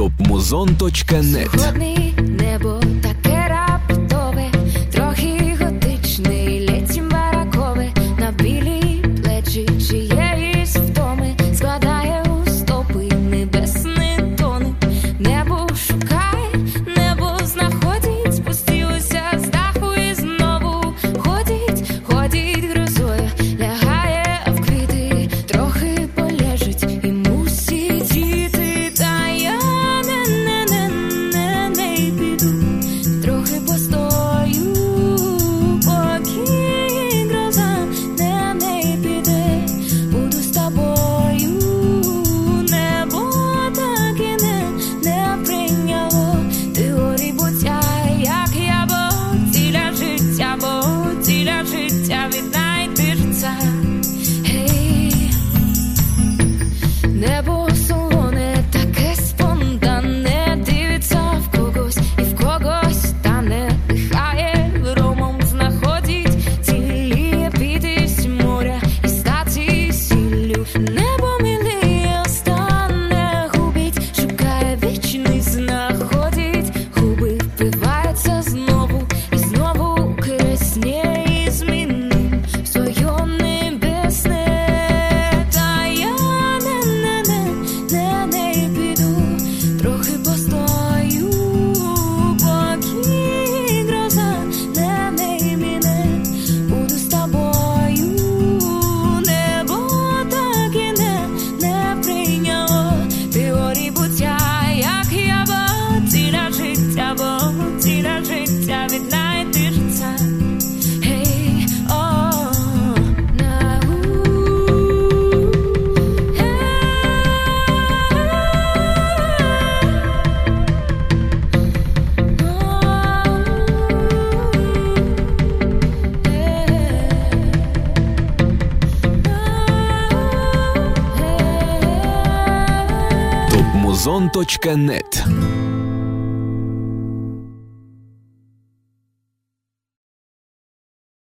topmuzon.net. Сьогодні небо таке раптове, трохи готичне і літім баракове. На білі плечі чиєїсь втоми складає у стопи небесні тони. Небо шукає, небо знаходить, спустилося з даху і знову ходить, ходить грозою, лягає в квіти, трохи полежить і мусить йти. Та я не піду, трохи постою, поки гроза не піде. Буду з тобою, небо так і не прийняло теорій буття, як я, бо ціля життя віднайти життя. Гей, небо солоне, таке спонтанне, дивиться в когось і в когось тане, дихає ромом, знаходить цілі, підись моря і стати сіллю. Небо миліє, стане губить, шукає вічний, знаходить губи, впивається знову і знову кресне і змінним своє небесне. Та я не піду, трохи постою, поки гроза не міне. Буду з тобою, небо так і не прийняло теорії буття, як я, бо ціля життя віднайти життя. Гей, topmuzon.net.